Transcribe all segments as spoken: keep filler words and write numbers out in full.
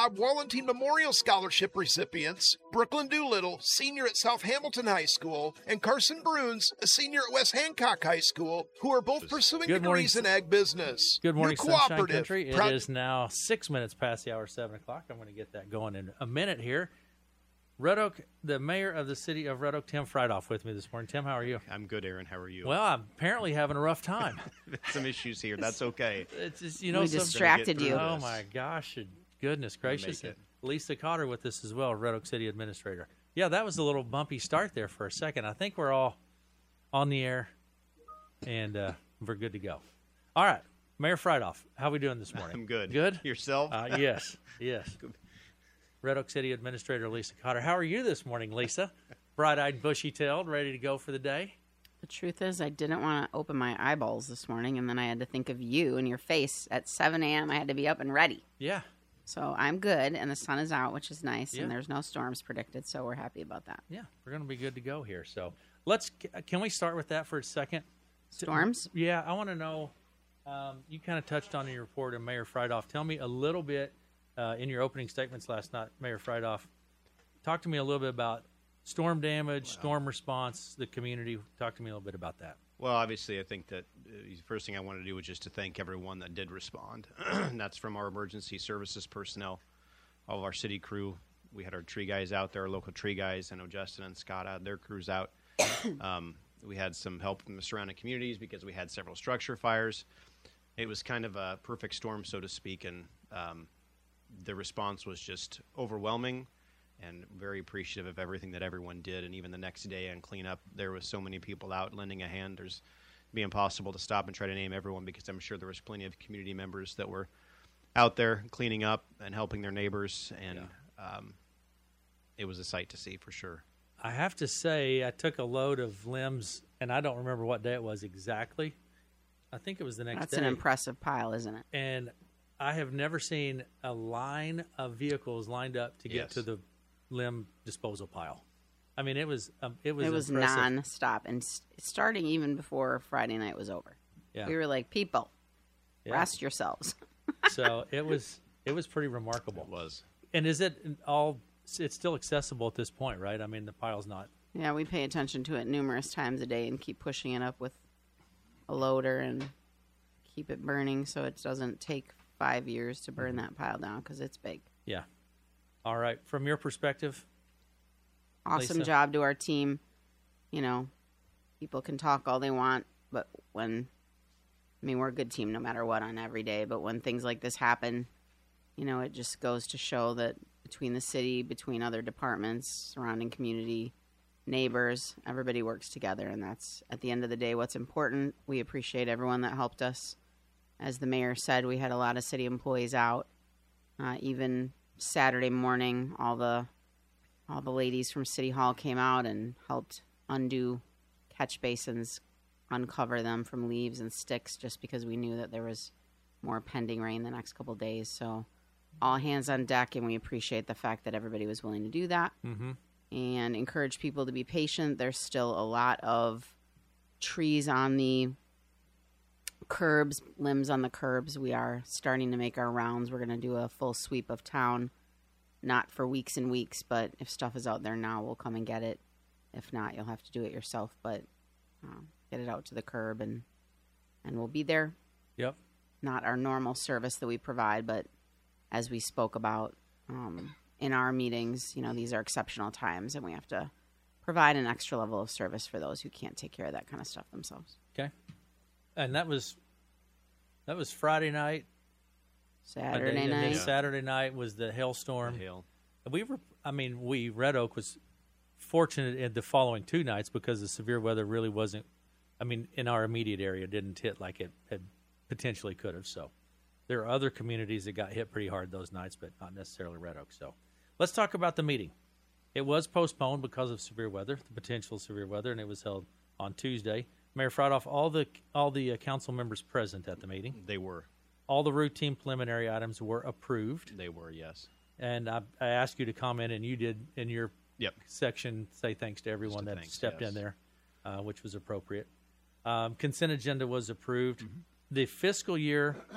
Bob Wallentine Memorial Scholarship recipients, Brooklyn Doolittle, senior at South Hamilton High School, and Carson Bruns, a senior at West Hancock High School, who are both pursuing Good morning, degrees in ag business. Good morning, New Sunshine Cooperative. Country. It Proud- is now six minutes past the hour, seven o'clock. I'm going to get that going in a minute here. Red Oak, the mayor of the city of Red Oak, Tim Friedhoff, with me this morning. Tim, how are you? I'm good, Aaron. How are you? Well, I'm apparently having a rough time. Some issues here. That's okay. It's just, you know, We some- distracted you. Oh my gosh, goodness gracious! make it. Lisa Cotter with us as well, Red Oak City Administrator. Yeah, that was a little bumpy start there for a second. I think we're all on the air, and uh, we're good to go. All right, Mayor Friedhoff, how are we doing this morning? I'm good. Good. Yourself? Uh, yes, yes. Red Oak City Administrator Lisa Cotter. How are you this morning, Lisa? Bright-eyed, bushy-tailed, ready to go for the day? The truth is, I didn't want to open my eyeballs this morning, and then I had to think of you and your face. At seven a.m., I had to be up and ready. Yeah. So I'm good, and the sun is out, which is nice, Yeah. and there's no storms predicted, so we're happy about that. Yeah, we're going to be good to go here. So let's, can we start with that for a second? Storms? Yeah, I want to know, um, you kind of touched on in your report, and Mayor Friedhoff, tell me a little bit, uh, in your opening statements last night, Mayor Friedhoff, talk to me a little bit about storm damage, storm response, the community. Talk to me a little bit about that. Well, obviously, I think that uh, the first thing I want to do is just to thank everyone that did respond. And that's from our emergency services personnel, all of our city crew. We had our tree guys out there, our local tree guys. I know Justin and Scott had their crews out. um, we had some help from the surrounding communities because we had several structure fires. It was kind of a perfect storm, so to speak, and um, the response was just overwhelming. And very appreciative of everything that everyone did. And even the next day on cleanup, there was so many people out lending a hand. There's it'd be impossible to stop and try to name everyone because I'm sure there was plenty of community members that were out there cleaning up and helping their neighbors. And yeah. um, it was a sight to see for sure. I have to say, I took a load of limbs, and I don't remember what day it was exactly. I think it was the next That's day. an impressive pile, isn't it? And I have never seen a line of vehicles lined up to get Yes. to the limb disposal pile. I mean, it was um, it was It was impressive. non-stop, and s- starting even before Friday night was over. Yeah. We were like, people, Yeah. rest yourselves. So it was it was pretty remarkable. It was. And is it all? It's still accessible at this point, right? I mean, the pile's not. Yeah, we pay attention to it numerous times a day and keep pushing it up with a loader and keep it burning so it doesn't take five years to burn that pile down because it's big. Yeah. All right. From your perspective, Awesome Lisa? job to our team. You know, people can talk all they want, but when, I mean, we're a good team no matter what on every day, but when things like this happen, you know, it just goes to show that between the city, between other departments, surrounding community, neighbors, everybody works together, and that's, at the end of the day, what's important. We appreciate everyone that helped us. As the mayor said, we had a lot of city employees out, uh, even Saturday morning, all the all the ladies from City Hall came out and helped undo catch basins, uncover them from leaves and sticks, just because we knew that there was more pending rain the next couple of days. So all hands on deck, and we appreciate the fact that everybody was willing to do that. Mm-hmm. And encourage people to be patient. There's still a lot of trees on the curbs, limbs on the curbs. We are starting to make our rounds. We're going to do a full sweep of town, not for weeks and weeks, but if stuff is out there now, we'll come and get it. If not, you'll have to do it yourself, but um, get it out to the curb, and and we'll be there. Yep. Not our normal service that we provide, but as we spoke about um, in our meetings, you know, these are exceptional times, and we have to provide an extra level of service for those who can't take care of that kind of stuff themselves. Okay. And that was that was Friday night. Saturday and then night. Saturday night was the hailstorm. The hail. We were, I mean, we Red Oak was fortunate in the following two nights because the severe weather really wasn't. I mean, in our immediate area, didn't hit like it had potentially could have. So there are other communities that got hit pretty hard those nights, but not necessarily Red Oak. So let's talk about the meeting. It was postponed because of severe weather, the potential severe weather, and it was held on Tuesday. Mayor Friedhoff, all the all the uh, council members present at the meeting. They were. All the routine preliminary items were approved. They were, yes. And I, I asked you to comment, and you did in your Yep. section say thanks to everyone Just a that thanks, stepped yes. in there, uh, which was appropriate. Um, consent agenda was approved. Mm-hmm. The fiscal year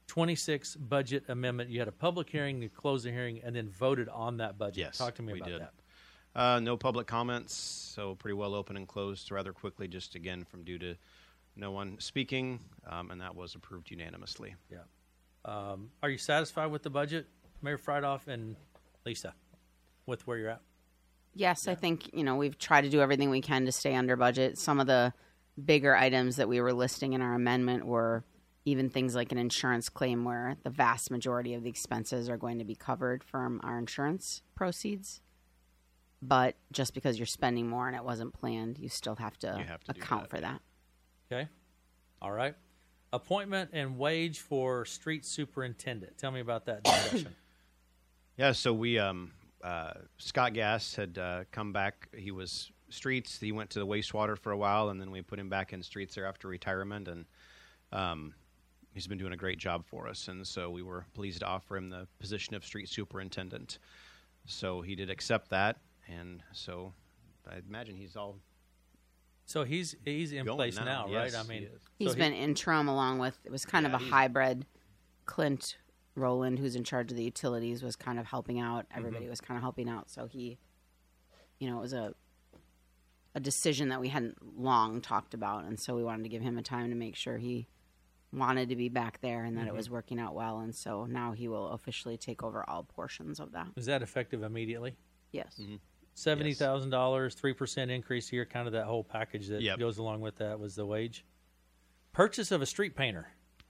twenty-six budget amendment. You had a public hearing, you closed the hearing, and then voted on that budget. Yes, Talk to me we about did. that. Uh, no public comments, so pretty well open and closed rather quickly, just again from due to no one speaking, um, and that was approved unanimously. Yeah. Um, are you satisfied with the budget, Mayor Friedhoff and Lisa, with where you're at? Yes, I think, you know, we've tried to do everything we can to stay under budget. Some of the bigger items that we were listing in our amendment were even things like an insurance claim where the vast majority of the expenses are going to be covered from our insurance proceeds. But just because you're spending more and it wasn't planned, you still have to, You have to do account that, for yeah. that. Okay. All right. Appointment and wage for street superintendent. Tell me about that discussion. Yeah, so we um, uh, Scott Gass had uh, come back. He was streets. He went to the wastewater for a while, and then we put him back in streets there after retirement, and um, he's been doing a great job for us. And so we were pleased to offer him the position of street superintendent. So he did accept that, and so I imagine he's all So he's he's in going place now. now, Yes, right? I he mean, is. He's so been he, interim along with, it was kind Yeah, of a he's- hybrid. Clint Rowland, who's in charge of the utilities, was kind of helping out. Everybody was kind of helping out. So he, you know, it was a a decision that we hadn't long talked about. And so we wanted to give him a time to make sure he wanted to be back there and that it was working out well. And so now he will officially take over all portions of that. is that effective immediately? Yes. Seventy thousand dollars, three percent increase here, kind of that whole package that Yep. goes along with that was the wage. Purchase of a street painter.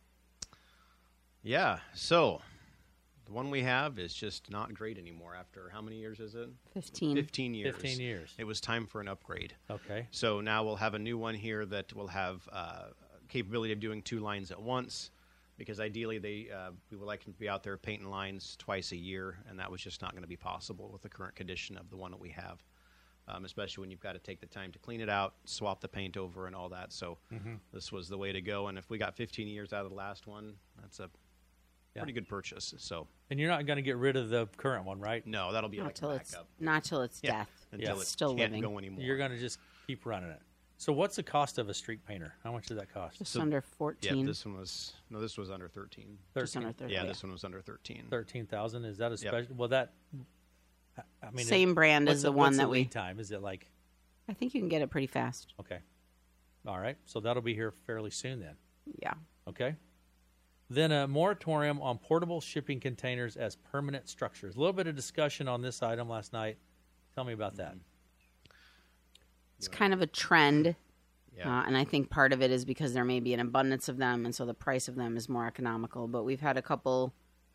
Yeah, so the one we have is just not great anymore after how many years is it? fifteen. fifteen years. Fifteen years. It was time for an upgrade. Okay. So now we'll have a new one here that will have uh, capability of doing two lines at once, because ideally they uh, we would like them to be out there painting lines twice a year, and that was just not going to be possible with the current condition of the one that we have, um, especially when you've got to take the time to clean it out, swap the paint over, and all that. So this was the way to go, and if we got fifteen years out of the last one, that's a Yeah. pretty good purchase. So And you're not going to get rid of the current one, right? no, that'll be Not like till a it's backup not till it's Yeah, death. until It's it still can't living. go anymore. You're going to just keep running it. So what's the cost of a street painter? How much does that cost? Just So- under Yeah, fourteen. this one was no, this was under thirteen. just under thirteen. Yeah, this one was under thirteen. Thirteen thousand. Is that a Yep. special? Well, that. I mean, Same it- brand what's as the the one what's that the we. lead time? Is it like I think you can get it pretty fast. okay? All right, so that'll be here fairly soon then. Yeah. Okay. Then a moratorium on portable shipping containers as permanent structures. A little bit of discussion on this item last night. Tell me about that. It's kind of a trend. Yeah. Uh, and I think part of it is because there may be an abundance of them, and so the price of them is more economical. But we've had a couple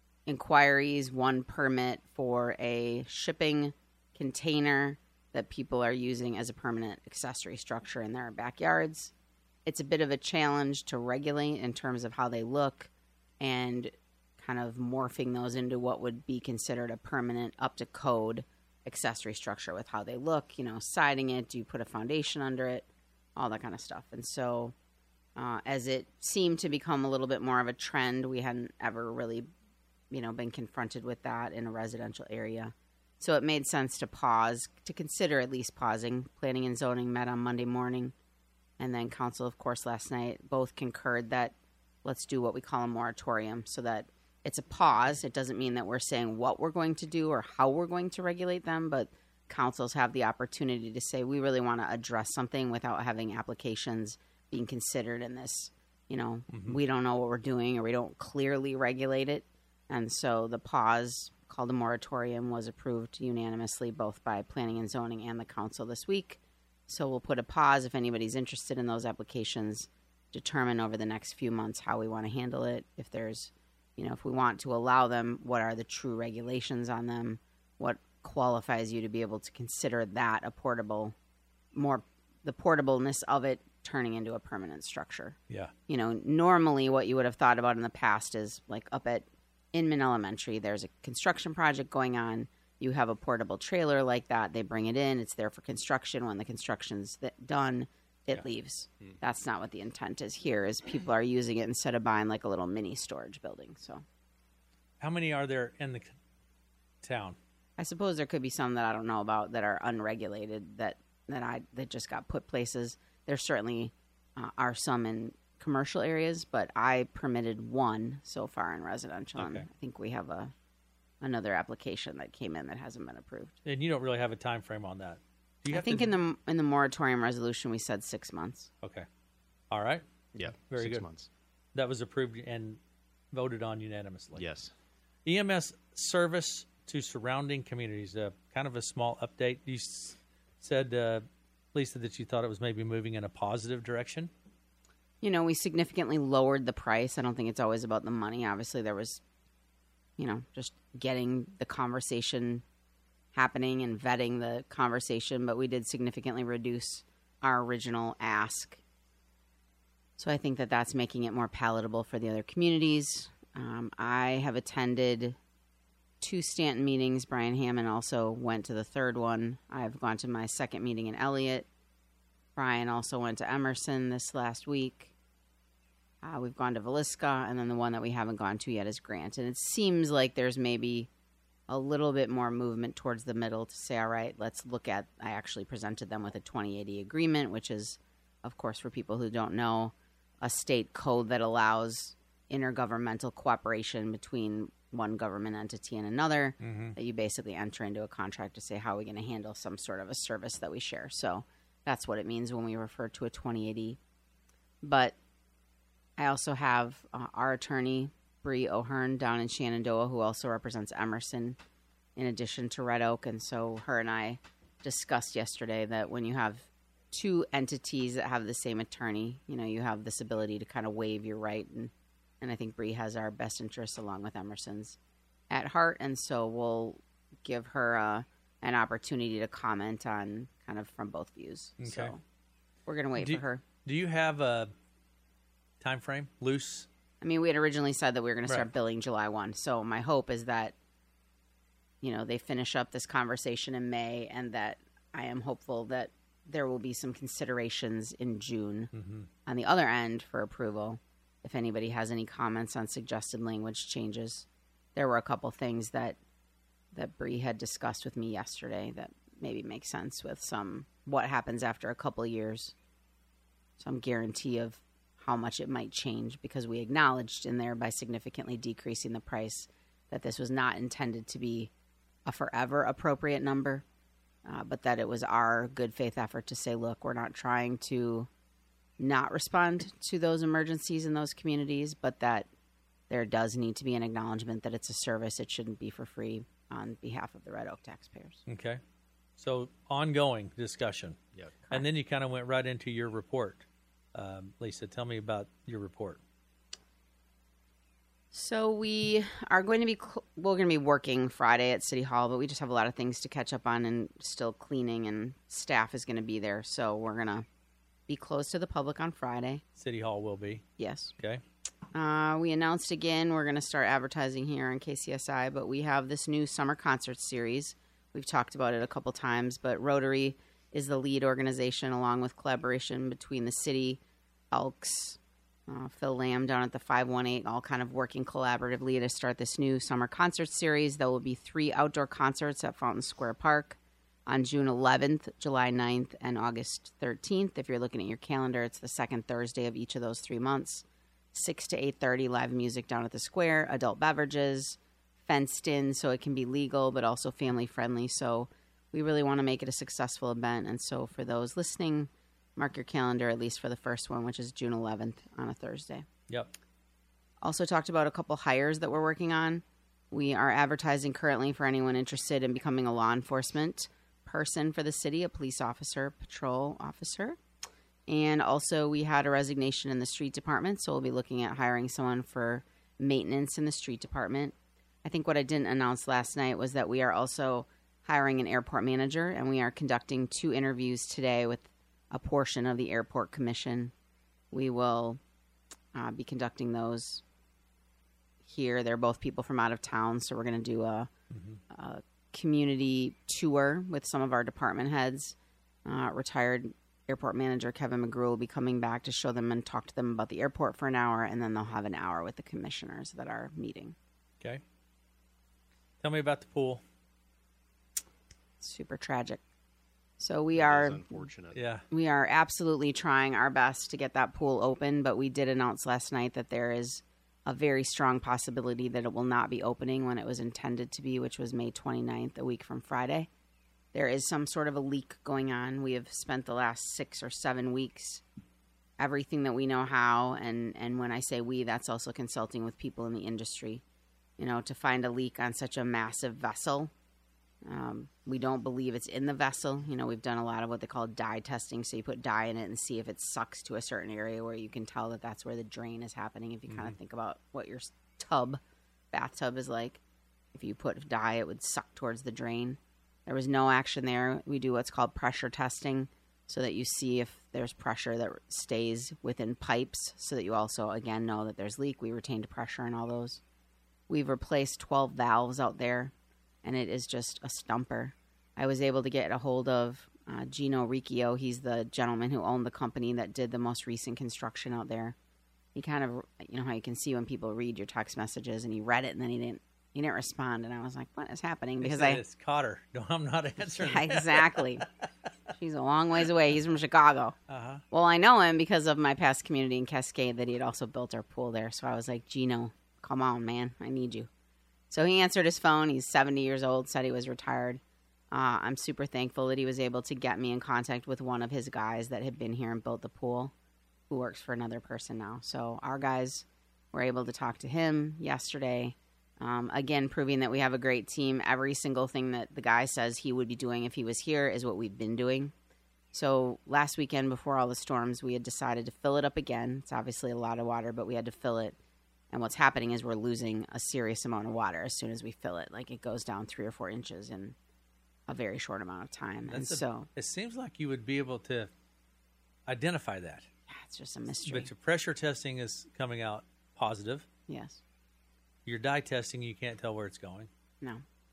inquiries, one permit for a shipping container that people are using as a permanent accessory structure in their backyards. It's a bit of a challenge to regulate in terms of how they look and kind of morphing those into what would be considered a permanent, up to code accessory structure with how they look, you know, siding it, do you put a foundation under it? All that kind of stuff. And so uh, as it seemed to become a little bit more of a trend, we hadn't ever really, you know, been confronted with that in a residential area. So it made sense to pause, to consider at least pausing. Planning and zoning met on Monday morning. And then council, of course, last night, both concurred that let's do what we call a moratorium so that it's a pause. It doesn't mean that we're saying what we're going to do or how we're going to regulate them, but councils have the opportunity to say we really want to address something without having applications being considered in this. You know, we don't know what we're doing or we don't clearly regulate it. And so the pause called a moratorium was approved unanimously both by planning and zoning and the council this week. So we'll put a pause if anybody's interested in those applications, determine over the next few months how we want to handle it. If there's, you know, if we want to allow them, what are the true regulations on them? What qualifies you to be able to consider that a portable, more the portableness of it turning into a permanent structure. Yeah. You know, normally what you would have thought about in the past is like up at Inman Elementary, there's a construction project going on. You have a portable trailer like that. They bring it in. It's there for construction. When the construction's th- done, it Yeah. leaves. That's not what the intent is here, is people are using it instead of buying like a little mini storage building. So How many are there in the c- town? I suppose there could be some that I don't know about that are unregulated that, that I that just got put places. There certainly uh, are some in commercial areas, but I permitted one so far in residential. And Okay. I think we have a another application that came in that hasn't been approved. And you don't really have a time frame on that. Do you I have think to, in the in the moratorium resolution we said six months. Okay. All right. Yeah, Very six good. months. That was approved and voted on unanimously. Yes. E M S service to surrounding communities. Uh, kind of a small update. You s- said, uh, Lisa, that you thought it was maybe moving in a positive direction. You know, we significantly lowered the price. I don't think it's always about the money. Obviously, there was, you know, just getting the conversation happening and vetting the conversation, but we did significantly reduce our original ask. So I think that that's making it more palatable for the other communities. Um, I have attended two Stanton meetings. Brian Hammond also went to the third one. I've gone to my second meeting in Elliott. Brian also went to Emerson this last week. Uh, we've gone to Villisca, and then the one that we haven't gone to yet is Grant. And it seems like there's maybe a little bit more movement towards the middle to say, all right, let's look at, I actually presented them with a twenty eighty agreement, which is, of course, for people who don't know, a state code that allows intergovernmental cooperation between one government entity and another, Mm-hmm. that you basically enter into a contract to say, how are we going to handle some sort of a service that we share? So that's what it means when we refer to a twenty eighty. But I also have uh, our attorney, Bree O'Hearn, down in Shenandoah, who also represents Emerson, in addition to Red Oak. And so her and I discussed yesterday that when you have two entities that have the same attorney, you know, you have this ability to kind of waive your right. And, and I think Bree has our best interests along with Emerson's at heart. And so we'll give her uh, an opportunity to comment on kind of from both views. Okay. So we're going to wait Do- for her. Do you have a time frame? Loose? I mean, we had originally said that we were going to start Right. billing July first. So my hope is that, you know, they finish up this conversation in May, and that I am hopeful that there will be some considerations in June Mm-hmm. on the other end for approval. If anybody has any comments on suggested language changes, there were a couple things that that Bree had discussed with me yesterday that maybe make sense with some what happens after a couple years, some guarantee of how much it might change, because we acknowledged in there by significantly decreasing the price that this was not intended to be a forever appropriate number, uh, but that it was our good faith effort to say, look, we're not trying to not respond to those emergencies in those communities, but that there does need to be an acknowledgement that it's a service. It shouldn't be for free on behalf of the Red Oak taxpayers. Okay. So ongoing discussion. Yeah. And then you kind of went right into your report. Um, Lisa, tell me about your report. So we are going to be cl- we're going to be working Friday at City Hall, but we just have a lot of things to catch up on and still cleaning, and staff is going to be there. So we're going to be closed to the public on Friday. City Hall will be. Yes. Okay. Uh, we announced again we're going to start advertising here on K C S I, but we have this new summer concert series. We've talked about it a couple times, but Rotary is the lead organization, along with collaboration between the city, Elks, uh, Phil Lamb down at the five one eight, all kind of working collaboratively to start this new summer concert series. There will be three outdoor concerts at Fountain Square Park on June eleventh, July ninth, and August thirteenth. If you're looking at your calendar, it's the second Thursday of each of those three months. six to eight thirty, live music down at the square, adult beverages, fenced in so it can be legal but also family friendly. So we really want to make it a successful event. And so for those listening, mark your calendar at least for the first one, which is June eleventh on a Thursday. Yep. Also talked about a couple hires that we're working on. We are advertising currently for anyone interested in becoming a law enforcement person for the city, a police officer, patrol officer. And also we had a resignation in the street department, so we'll be looking at hiring someone for maintenance in the street department. I think what I didn't announce last night was that we are also hiring an airport manager, and we are conducting two interviews today with a portion of the airport commission. We will uh, be conducting those here. They're both people from out of town, so we're going to do a, mm-hmm. a community tour with some of our department heads. Uh, retired airport manager Kevin McGrew will be coming back to show them and talk to them about the airport for an hour, and then they'll have an hour with the commissioners that are meeting. Okay. Tell me about the pool. Super tragic. So we It are is unfortunate. Yeah. we are absolutely trying our best to get that pool open, but we did announce last night that there is a very strong possibility that it will not be opening when it was intended to be, which was May twenty-ninth, a week from Friday. There is some sort of a leak going on. We have spent the last six or seven weeks, everything that we know how, and, and when I say we, that's also consulting with people in the industry, you know, to find a leak on such a massive vessel. Um, we don't believe it's in the vessel. You know, we've done a lot of what they call dye testing. So you put dye in it and see if it sucks to a certain area where you can tell that that's where the drain is happening. If you mm-hmm. kind of think about what your tub, bathtub is like, if you put dye, it would suck towards the drain. There was no action there. We do what's called pressure testing so that you see if there's pressure that stays within pipes so that you also, again, know that there's leak. We retained pressure in all those. We've replaced twelve valves out there, and it is just a stumper. I was able to get a hold of uh, Gino Riccio. He's the gentleman who owned the company that did the most recent construction out there. He kind of, you know how you can see when people read your text messages, and he read it, and then he didn't he didn't respond. And I was like, what is happening? Because I it's caught her. No, I'm not answering. Yeah, exactly. She's a long ways away. He's from Chicago. Uh-huh. Well, I know him because of my past community in Cascade that he had also built our pool there. So I was like, Gino, come on, man. I need you. So he answered his phone. He's seventy years old, said he was retired. Uh, I'm super thankful that he was able to get me in contact with one of his guys that had been here and built the pool, who works for another person now. So our guys were able to talk to him yesterday, um, again, proving that we have a great team. Every single thing that the guy says he would be doing if he was here is what we've been doing. So last weekend, before all the storms, we had decided to fill it up again. It's obviously a lot of water, but we had to fill it. And what's happening is we're losing a serious amount of water as soon as we fill it. Like, it goes down three or four inches in a very short amount of time. That's and a, so it seems like you would be able to identify that. Yeah, it's just a mystery. But your pressure testing is coming out positive. Yes. Your dye testing, you can't tell where it's going. No.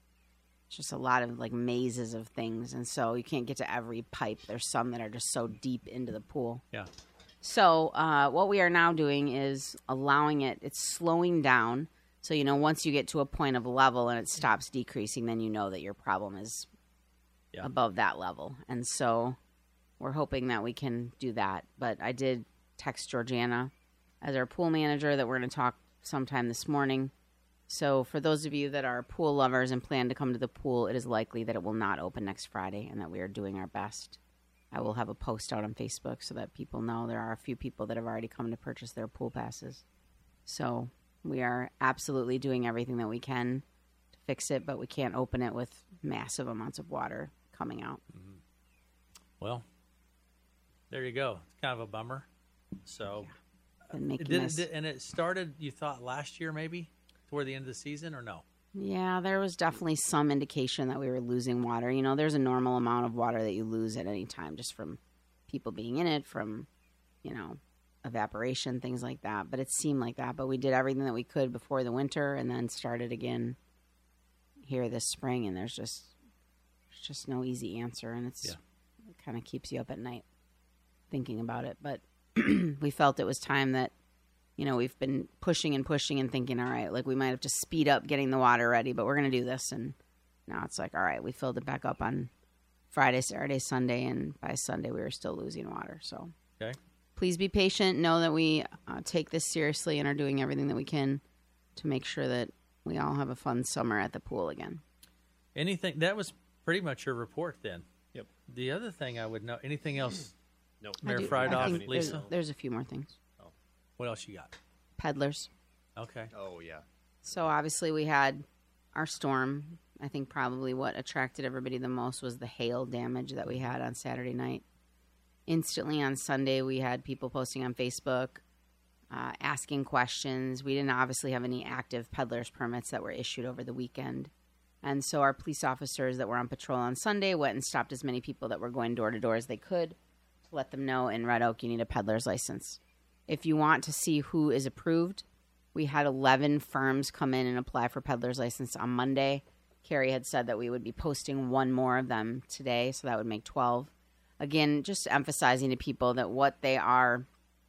It's just a lot of, like, mazes of things. And so you can't get to every pipe. There's some that are just so deep into the pool. Yeah. So uh, what we are now doing is allowing it, it's slowing down. So, you know, once you get to a point of level and it stops decreasing, then you know that your problem is yeah. above that level. And so we're hoping that we can do that. But I did text Georgiana as our pool manager that we're going to talk sometime this morning. So for those of you that are pool lovers and plan to come to the pool, it is likely that it will not open next Friday and that we are doing our best. I will have a post out on Facebook so that people know there are a few people that have already come to purchase their pool passes. So we are absolutely doing everything that we can to fix it, but we can't open it with massive amounts of water coming out. Mm-hmm. Well, there you go. It's kind of a bummer. So, yeah. Been making did, this. Did, and it started, you thought, last year maybe, toward the end of the season, or no? Yeah, there was definitely some indication that we were losing water. You know, there's a normal amount of water that you lose at any time just from people being in it, from, you know, evaporation, things like that. But it seemed like that. But we did everything that we could before the winter and then started again here this spring. And there's just there's just no easy answer. And it's yeah. it kind of keeps you up at night thinking about it. But we felt it was time that, you know, we've been pushing and pushing and thinking, all right, like we might have to speed up getting the water ready, but we're going to do this. And now it's like, all right, we filled it back up on Friday, Saturday, Sunday, and by Sunday we were still losing water. So okay. Please be patient. Know that we uh, take this seriously and are doing everything that we can to make sure that we all have a fun summer at the pool again. Anything, that was pretty much your report then. Yep. The other thing I would know, anything else? No. Mayor do- Friedoff, think Lisa? There's, there's a few more things. What else you got? Peddlers. Okay. Oh, yeah. So obviously we had our storm. I think probably what attracted everybody the most was the hail damage that we had on Saturday night. Instantly on Sunday, we had people posting on Facebook, uh, asking questions. We didn't obviously have any active peddlers permits that were issued over the weekend. And so our police officers that were on patrol on Sunday went and stopped as many people that were going door to door as they could to let them know in Red Oak you need a peddler's license. If you want to see who is approved, we had eleven firms come in and apply for peddler's license on Monday. Carrie had said that we would be posting one more of them today, so that would make twelve. Again, just emphasizing to people that what they are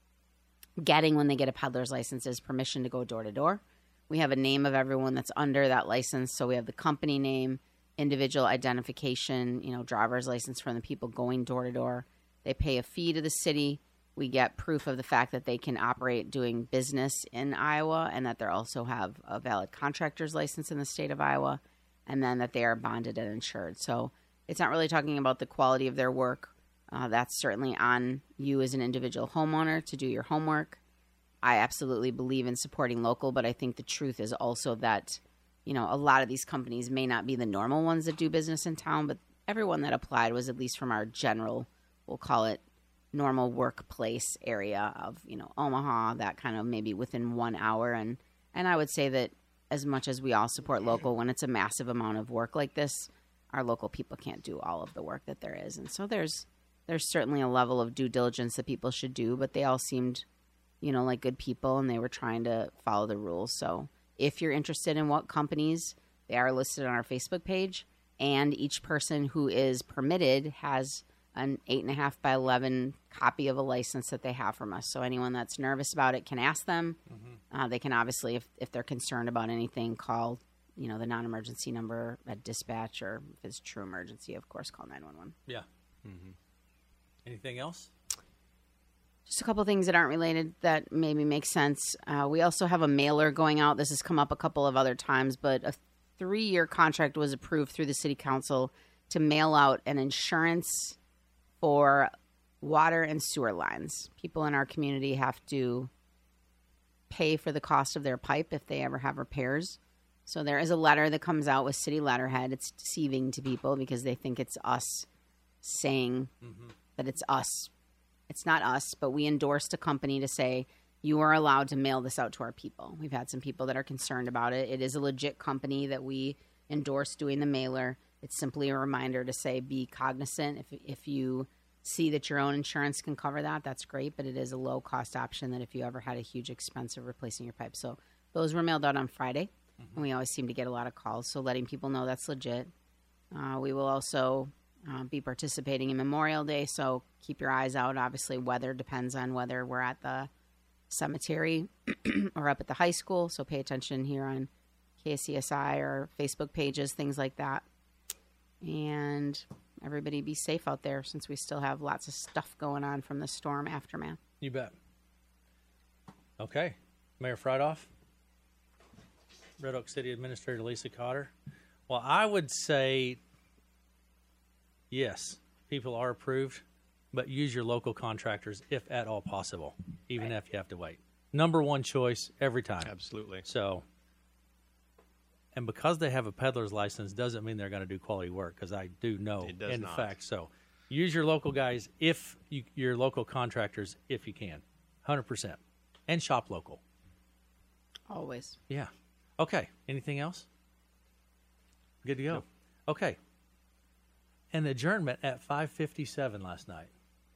getting when they get a peddler's license is permission to go door to door. We have a name of everyone that's under that license, so we have the company name, individual identification, you know, driver's license from the people going door to door. They pay a fee to the city. We get proof of the fact that they can operate doing business in Iowa and that they also have a valid contractor's license in the state of Iowa, and then that they are bonded and insured. So it's not really talking about the quality of their work. Uh, that's certainly on you as an individual homeowner to do your homework. I absolutely believe in supporting local, but I think the truth is also that, you know, a lot of these companies may not be the normal ones that do business in town, but everyone that applied was at least from our general, we'll call it normal workplace area of, you know, Omaha, that kind of maybe within one hour. And, and I would say that as much as we all support local, when it's a massive amount of work like this, our local people can't do all of the work that there is. And so there's, there's certainly a level of due diligence that people should do, but they all seemed, you know, like good people, and they were trying to follow the rules. So if you're interested in what companies, they are listed on our Facebook page, and each person who is permitted has an eight and a half by eleven copy of a license that they have from us. So anyone that's nervous about it can ask them. Mm-hmm. Uh, they can obviously, if, if they're concerned about anything, call, you know, the non-emergency number at dispatch, or if it's true emergency, of course, call nine one one. Yeah. Mm-hmm. Anything else? Just a couple things that aren't related that maybe make sense. Uh, we also have a mailer going out. This has come up a couple of other times, but a three-year contract was approved through the city council to mail out an insurance for water and sewer lines. People in our community have to pay for the cost of their pipe if they ever have repairs. So there is a letter that comes out with city letterhead. It's deceiving to people because they think it's us saying mm-hmm. that it's us. It's not us, but we endorsed a company to say, you are allowed to mail this out to our people. We've had some people that are concerned about it. It is a legit company that we endorse doing the mailer. It's simply a reminder to say, be cognizant. If if you see that your own insurance can cover that, that's great, but it is a low-cost option that if you ever had a huge expense of replacing your pipe. So those were mailed out on Friday, mm-hmm. and we always seem to get a lot of calls, so letting people know that's legit. Uh, we will also uh, be participating in Memorial Day, so keep your eyes out. Obviously, weather depends on whether we're at the cemetery or up at the high school, so pay attention here on K C S I or Facebook pages, things like that. And everybody be safe out there, since we still have lots of stuff going on from the storm aftermath. You bet. Okay. Mayor Friedoff, Red Oak City Administrator Lisa Cotter. Well, I would say yes, people are approved, but use your local contractors if at all possible, even right. if you have to wait. Number one choice every time. Absolutely. So, and because they have a peddler's license doesn't mean they're going to do quality work, because I do know it does in not. fact. So use your local guys, if you, your local contractors, if you can, one hundred percent. And shop local. Always. Yeah. Okay. Anything else? Good to go. Nope. Okay. An adjournment at five fifty-seven last night.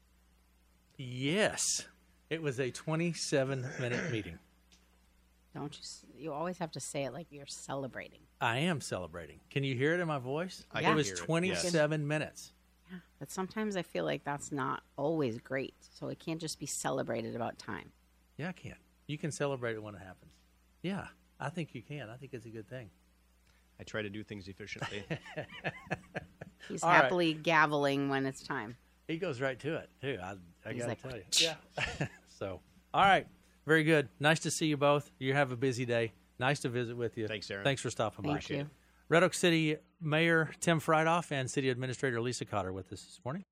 Yes. It was a twenty-seven minute meeting. Don't you? You always have to say it like you're celebrating. I am celebrating. Can you hear it in my voice? I yeah. can It was hear it, twenty-seven yes. minutes. Yeah, but sometimes I feel like that's not always great. So it can't just be celebrated about time. Yeah, I can. You can celebrate it when it happens. Yeah, I think you can. I think it's a good thing. I try to do things efficiently. He's All happily right. gaveling when it's time. He goes right to it, too. I, I got to like, tell you. Yeah. So, all right. Very good. Nice to see you both. You have a busy day. Nice to visit with you. Thanks, Aaron. Thanks for stopping by. Thank you. Red Oak City Mayor Tim Friedoff and City Administrator Lisa Cotter with us this morning.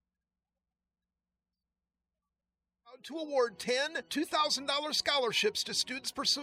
To award ten two thousand dollars scholarships to students pursuing